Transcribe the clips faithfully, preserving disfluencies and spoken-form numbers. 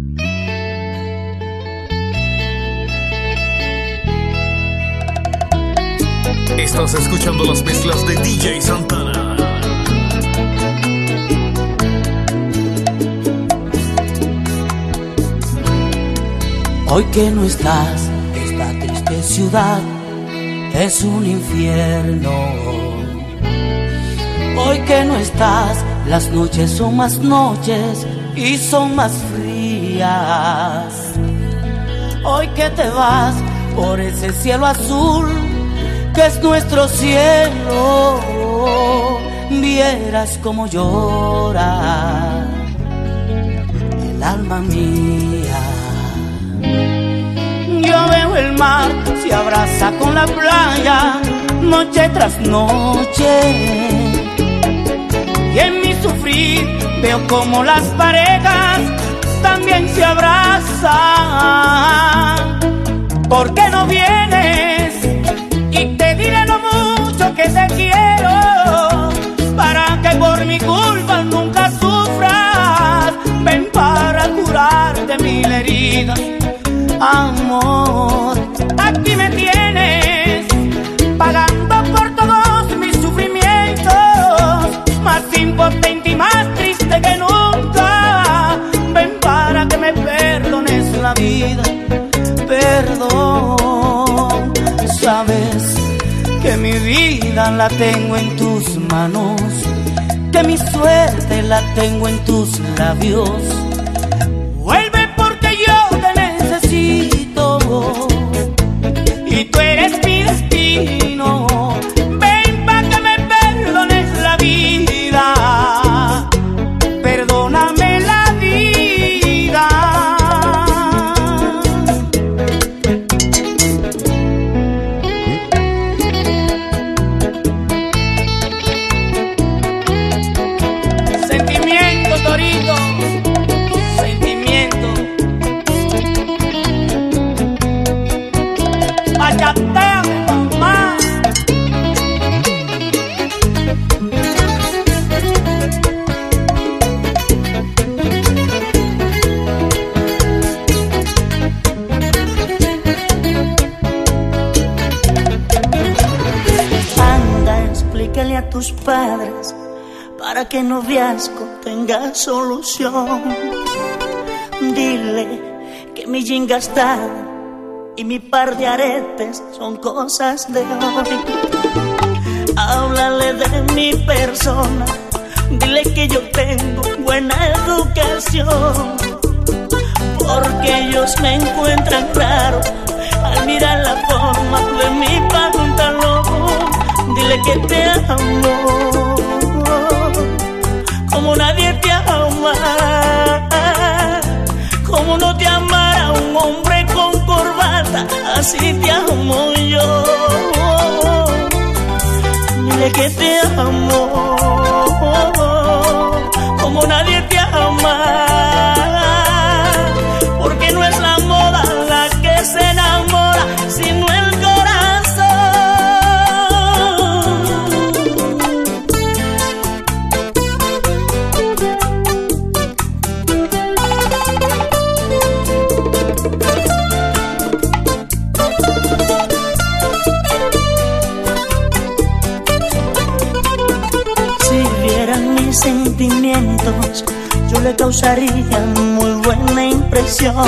Estás escuchando las mezclas de D J Santana. Hoy que no estás, esta triste ciudad es un infierno. Hoy que no estás, las noches son más noches y son más frías. Hoy que te vas por ese cielo azul que es nuestro cielo, vieras como llora el alma mía. Yo veo el mar, se abraza con la playa, noche tras noche. Y en mi sufrir veo como las parejas también se abrazan. ¿Por qué no vienes? Y te diré lo mucho que te quiero, para que por mi culpa nunca sufras. Ven para curarte mil heridas, amor. Aquí me tienes, pagando por todos mis sufrimientos, más impotente y más triste que nunca. Ven para que me perdones la vida, perdón. Sabes que mi vida la tengo en tus manos, que mi suerte la tengo en tus labios. Vuelve porque yo te necesito y tú eres mi destino. Ven para que me perdones la vida, perdóname la vida. Sentimiento, Torito, sentimiento. Bachateame, mamá. Anda, explícale a tus padres para que el noviazgo tenga solución. Dile que mi jean gastada y mi par de aretes son cosas de hoy. Háblale de mi persona, dile que yo tengo buena educación, porque ellos me encuentran raro al mirar la forma de mi pantalón. Dile que te amo como nadie te ama, como no te amara un hombre con corbata, así te amo yo. Dile que te amo como nadie te ama, porque no es la moda la que se enamora, sino el corazón. Sentimientos, yo le causaría muy buena impresión,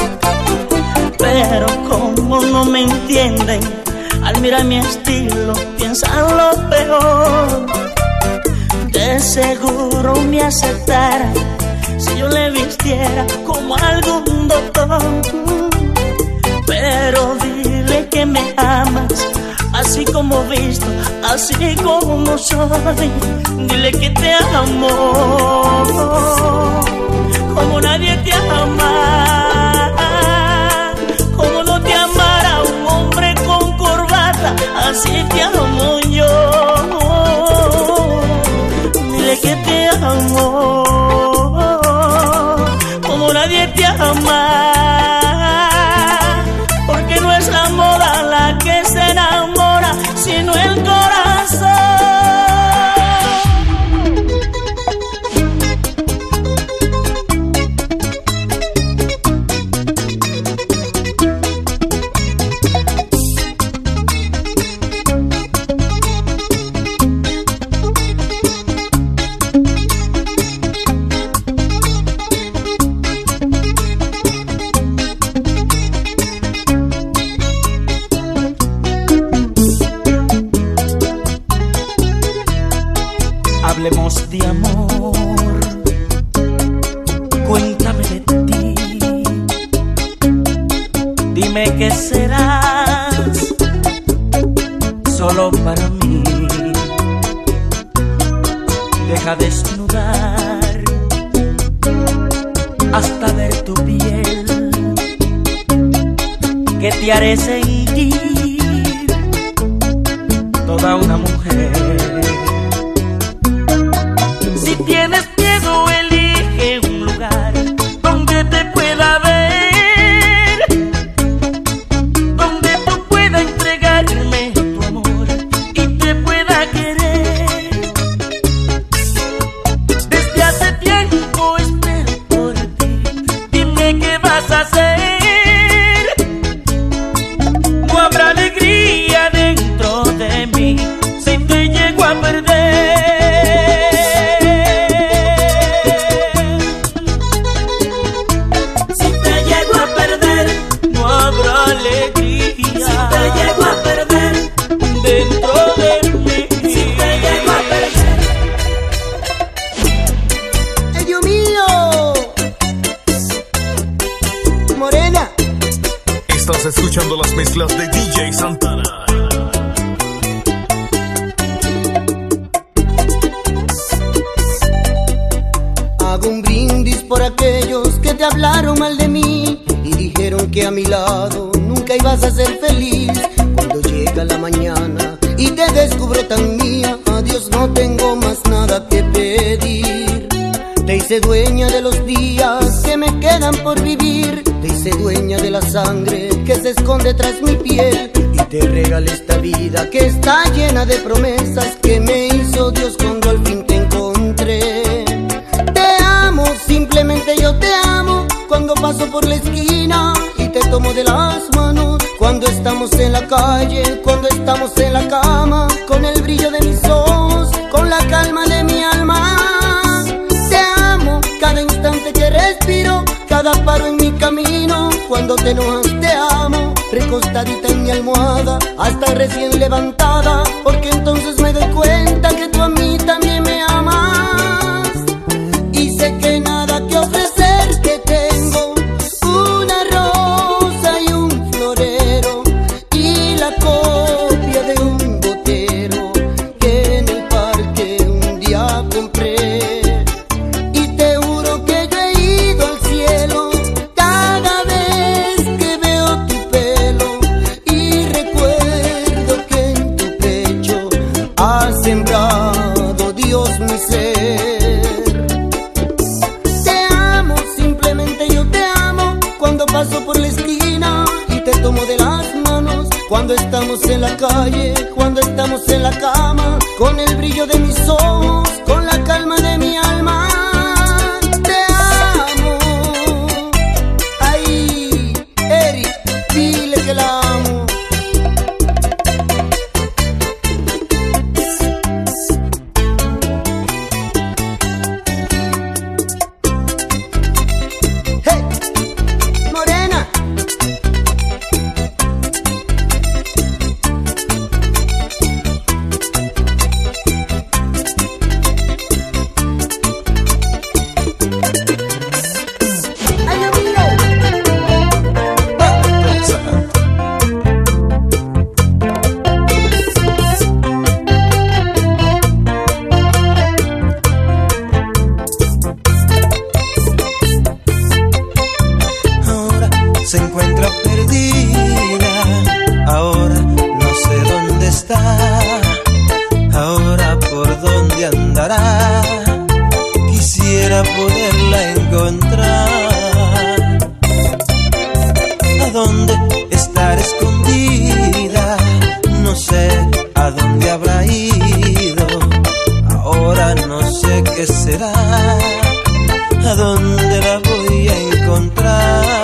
pero como no me entienden, al mirar mi estilo piensan lo peor. De seguro me aceptara si yo le vistiera como algún doctor, pero dile que me amas así como visto, así como soy. Dile que te amo como nadie te ama, como no te amara un hombre con corbata, así te amo yo. Dile que te amo como nadie te ama, porque no es la moda la que se enamora, sino el corazón. Dime que serás solo para mí. Deja desnudar hasta ver tu piel, que te haré seguir toda una mujer. Si tienes miedo, elige un lugar donde te pueda ver, donde tú puedas entregarme tu amor y te pueda querer. Desde hace tiempo espero por ti, dime qué vas a hacer. No habrá alegría dentro de mí si te llego a perder. Si te llego a perder, no habrá alegría. Si te llego a perder dentro de mí. Si te llego a perder. ¡Ay, Dios mío! Morena. Estás escuchando las mezclas de D J Santana. Hago un brindis por aquellos que te hablaron mal de mí y dijeron que a mi lado nunca ibas a ser feliz. Cuando llega la mañana y te descubro tan mía, adiós, no tengo más nada que pedir. Te hice dueña de los días que me quedan por vivir. Te hice dueña de la sangre que se esconde tras mi piel. Y te regalé esta vida que está llena de promesas que me hizo Dios cuando al fin te encontré. Te amo, simplemente yo te amo. Cuando paso por la esquina y te tomo de las manos. Cuando estamos en la calle, cuando estamos en la cama. Con el brillo de mis ojos, con la calma de mi alma. Cada instante que respiro, cada paro en mi camino. Cuando te enojas te amo, recostadita en mi almohada, hasta recién levantada, porque entonces me doy cuenta que tú a mí también me amas. Y sé que nada que ofrecer te tengo, una rosa y un florero, y la copia de un gotero que en el parque un día compré. Cuando estamos en la calle, cuando estamos en la cama, con el brillo de mis ojos, con la calma de mi alma. Te amo. Ay, Eric, dile que la amo. Hey, Morena. Se encuentra perdida, ahora no sé dónde está, ahora por dónde andará, quisiera poderla encontrar. ¿A dónde estará escondida? No sé a dónde habrá ido, ahora no sé qué será, a dónde la voy a encontrar.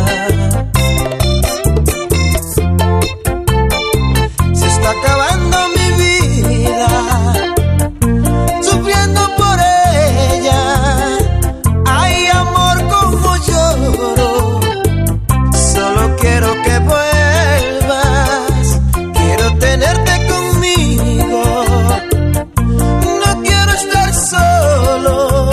Acabando mi vida, sufriendo por ella. Ay, amor, como lloro. Solo quiero que vuelvas, quiero tenerte conmigo. No quiero estar solo.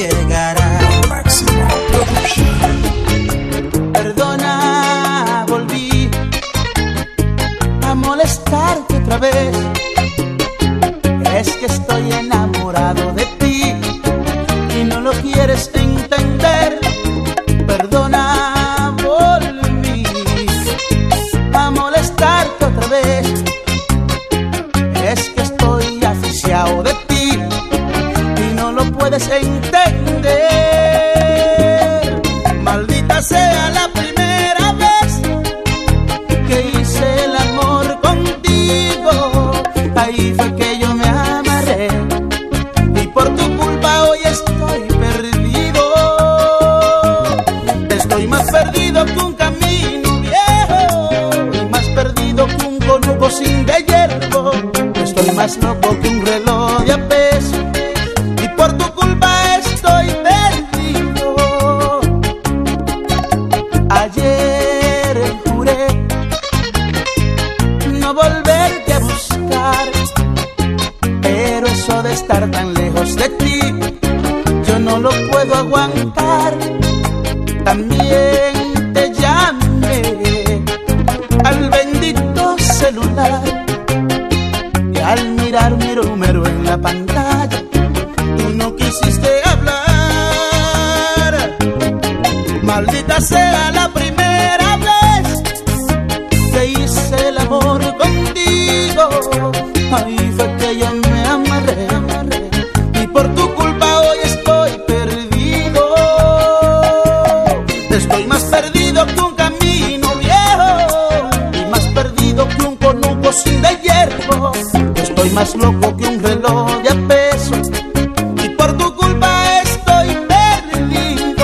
llegará. Máximo Production. Perdona, volví a molestarte otra vez. Es que estoy enamorado de ti y no lo quieres entender. Perdona, volví a molestarte otra vez. Es que estoy asfixiado de ti y no lo puedes entender. Maldita sea la primera vez que hice el amor contigo. Ahí fue que yo me amarré y por tu culpa hoy estoy perdido. Estoy más perdido que un camino viejo y más perdido que un conuco sin de hierro. Estoy más loco que un reloj de a peso y por tu culpa estoy perdido. Ayer juré no volverte a buscar, pero eso de estar tan lejos de ti yo no lo puedo aguantar. También te llamé al bendito celular y al mirar mi número en la pantalla tú no quisiste hablar. Maldita sea la primera vez que hice el amor contigo. Ahí fue que yo me amarré, amarré y por tu culpa hoy estoy perdido. Estoy más perdido que un camino viejo y más perdido que un conuco sin de hierro. Estoy más loco que un reloj de a peso y por tu culpa estoy perdido.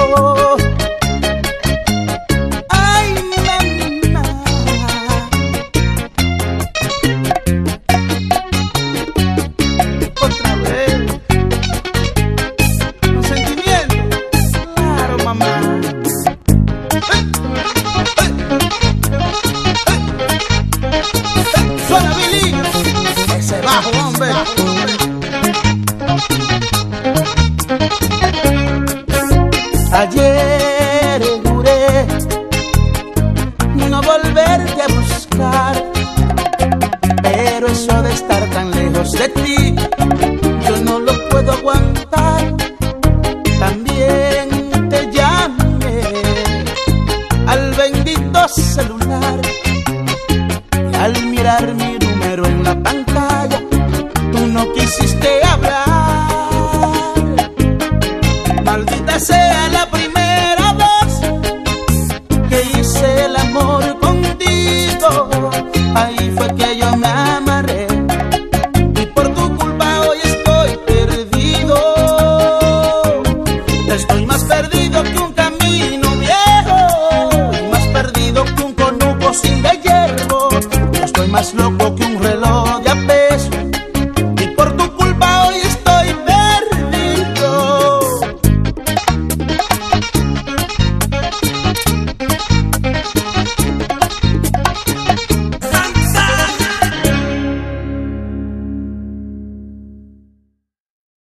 Ay, mamá. Otra vez. Un sentimiento. Claro, mamá. Suena Billy, ese bajo, hombre. Ayer juré no volverte a buscar, pero eso de estar tan lejos de ti yo no lo puedo aguantar. También te llamé al bendito celular y al mirar mi número en la pantalla tú no quisiste hablar. Maldita sea la primera vez que hice el amor contigo. Ahí fue que yo me amarré y por tu culpa hoy estoy perdido. Estoy más perdido que un camino viejo y más perdido que un conuco sin de hierro. Estoy más loco